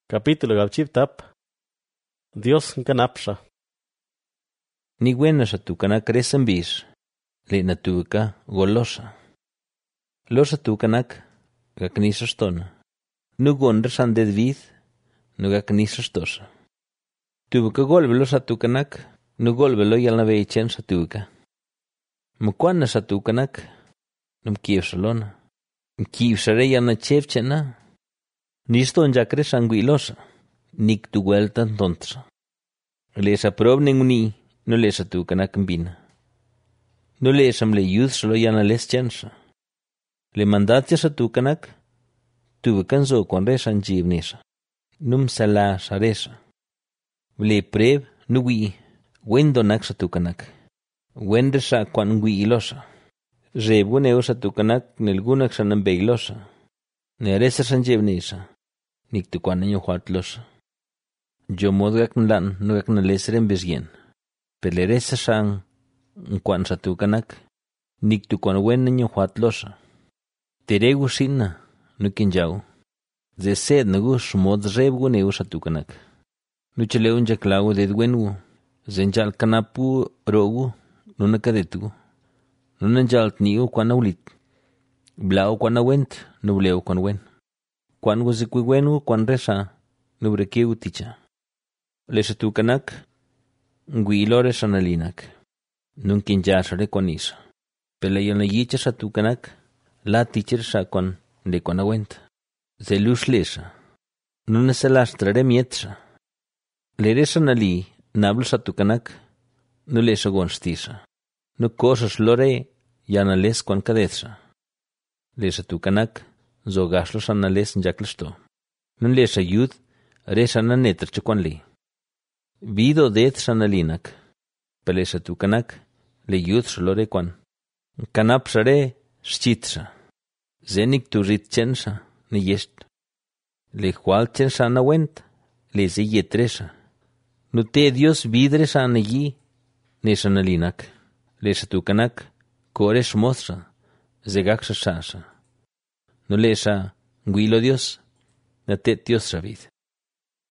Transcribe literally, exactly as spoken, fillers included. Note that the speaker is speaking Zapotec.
Capítulo Gabchiptap. Dios nkanapsha. Ni buena sa tu kana kresen bis. Le na tu ka golosa. Losa tu kanak ga knisa stona. Nu gondre san de vid. Nu ga knisa stosa. Tu ka golbe losa tu kanak. Nu golbe lo yal na veichen sa tu ka. Mukwana sa tu kanak. Num kiev salona. Kiev sa re yal na chevchena. Niston jakre sangui losa. Nik tu vuelta entonces. Lesa prob ninguni. No lesa tu kanak mbina. No lesam le yud solo yana les chansa. Le mandatja sa tu kanak. Tu kanzo kon resan jivnesa. Num sala saresa. Le preb nui. Wendo nak sa tu kanak. Wende sa kwan ngui ilosa. Rebu neo sa tu kanak nelgunak sa nambe ilosa. Neresa san jivnesa. Nik tu kwan nyo huat losa. Yo modgak nlan no gak na leseren besgen. Peleresa sang kwan sa tu kanak. Nik tu kwan wen nyo huat losa. Teregu sinna no kinjau. Ze sed nagu smod rebu neo sa tu kanak. No cheleun jaklago de dwenu. Zenjal kanapu rogu no nakadetu. No nanjal tniu kwan aulit. Blau kwan awent no bleu kwan wen. Kwan wazikwiwenu kwan resa no brekiu ticha. Lesa tu kanak ngui lore sanalinak. Nun kinjasare kwan isa. Pelayon la yicha sa tu kanak la teacher sa kwan de kwan awent. Zelus lesa. Nun se lastrare mietsa. Lere sanali nablo sa tu kanak no lesa gonstisa. No cosas lore yana les kwan kadetsa. Lesa tu kanak zogaslo sanales njaklisto. Nun lesa yud resa na netra chukwan li. Vido det sanalinak. Pelesa tu kanak le yud solore kwan. Kanap sare schitsa. Zenik tu rit chensa ne yest. Le hual chensa na went. Le ze yetresa. No te Dios vidre sana yi ne sanalinak. Lesa tu kanak kores moza. Zegaksa sasa. No lesa nguilo Dios. Na te Dios rabid.